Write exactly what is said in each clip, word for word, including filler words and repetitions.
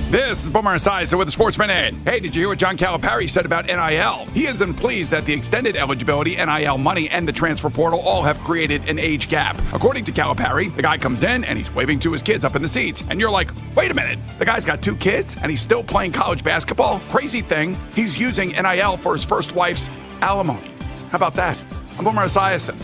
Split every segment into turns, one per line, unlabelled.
This is Boomer Esiason with the Sports Minute. Hey, did you hear what John Calipari said about N I L? He isn't pleased that the extended eligibility, N I L money, and the transfer portal all have created an age gap. According to Calipari, the guy comes in and he's waving to his kids up in the seats. And you're like, wait a minute, the guy's got two kids and he's still playing college basketball? Crazy thing, he's using N I L for his first wife's alimony. How about that? I'm Boomer Esiason.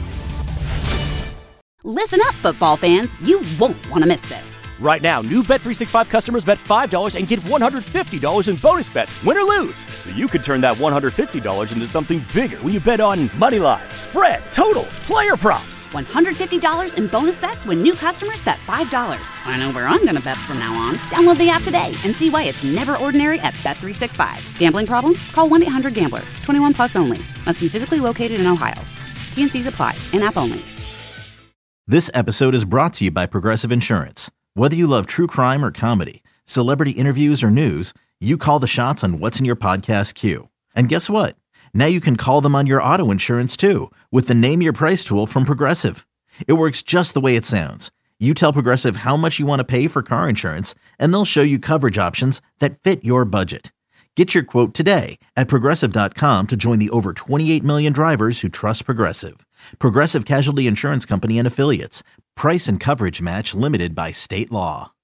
Listen up, football fans. You won't want to miss this.
Right now, new Bet three sixty-five customers bet five dollars and get one hundred fifty dollars in bonus bets, win or lose. So you could turn that one hundred fifty dollars into something bigger when you bet on money line, spread, totals, player props.
one hundred fifty dollars in bonus bets when new customers bet five dollars. I know where I'm going to bet from now on. Download the app today and see why it's never ordinary at Bet three sixty-five. Gambling problem? Call one eight hundred gambler. twenty-one plus only. Must be physically located in Ohio. T N Cs apply. In-app only.
This episode is brought to you by Progressive Insurance. Whether you love true crime or comedy, celebrity interviews or news, you call the shots on what's in your podcast queue. And guess what? Now you can call them on your auto insurance too with the Name Your Price tool from Progressive. It works just the way it sounds. You tell Progressive how much you want to pay for car insurance, and they'll show you coverage options that fit your budget. Get your quote today at Progressive dot com to join the over twenty-eight million drivers who trust Progressive. Progressive Casualty Insurance Company and Affiliates. Price and coverage match limited by state law.